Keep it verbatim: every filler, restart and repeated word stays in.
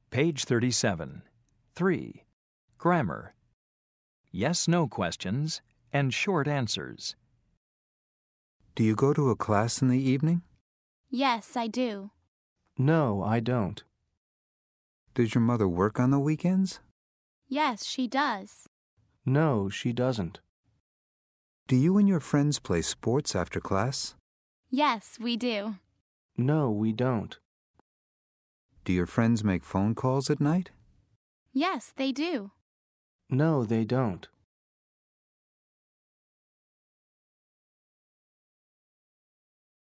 Page thirty-seven. three. Grammar. Yes-no questions and short answers. Do you go to a class in the evening? Yes, I do. No, I don't. Does your mother work on the weekends? Yes, she does. No, she doesn't. Do you and your friends play sports after class? Yes, we do. No, we don't. Do your friends make phone calls at night? Yes, they do. No, they don't.